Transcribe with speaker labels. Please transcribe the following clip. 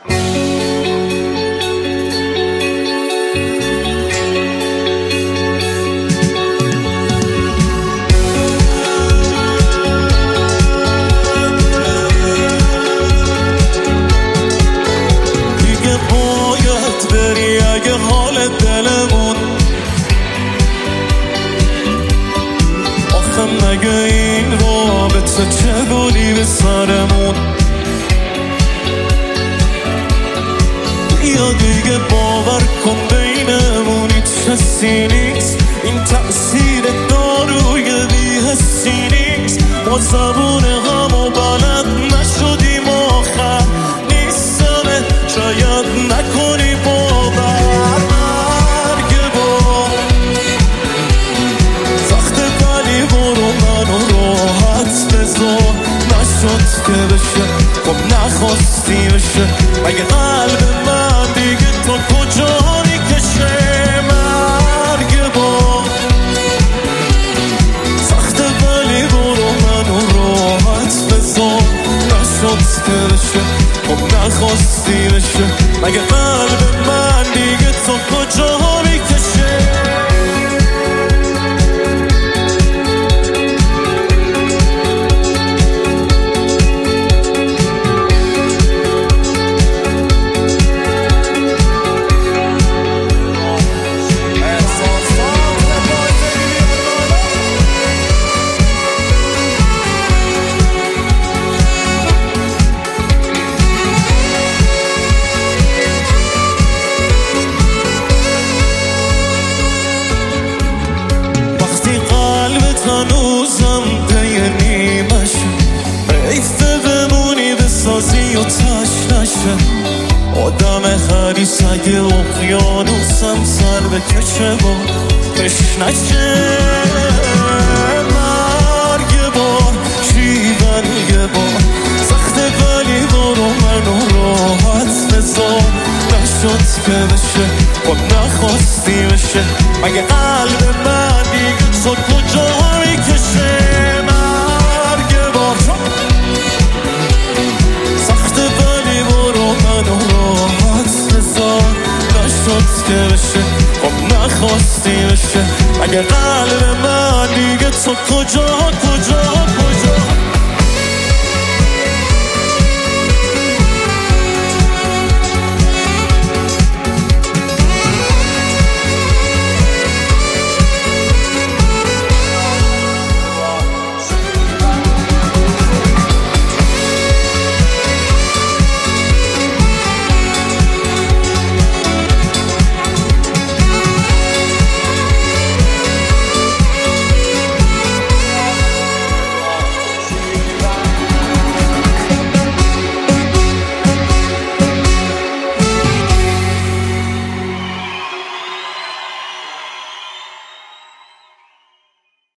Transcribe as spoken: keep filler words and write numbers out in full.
Speaker 1: مگه این رابطه چه گلی به سرمون یا دیگه باور کن بینمون هیچ حسی نیست، این تأثیر داروی بی‌حسی نیست. ما زبون همو بلد نشدیم آخر نیستمه شاید نکنی باور. مرگ با سخته ولی برو منو راحت بذار، نشد که بشه خب نخواستی بشه. مگه قلب من دیگه تا کجا میکشه؟ مرگ با سخته ولی برو منو راحت بذار، نشد که بشه خب نخواستی بشه. مگه قلب من دیگه تا کجا میکشه؟ هنوزم پی نیمشه، حیفه بمونی بسازی و تش نشه. آدم حریص اگه اقیانوسم سر بکشه با پش نشه. مرگ بار شیون یه بار سخته ولی برو منو راحت بذار، نشد که بشه خب نخواستی بشه. مگه قلب من دیگه تو کجا میکشه؟ مرگ بار سخته ولی برو منو راحت بذار، نشد که بشه خب نخواستی بشه. مگه قلب من دیگه تو کجا کجا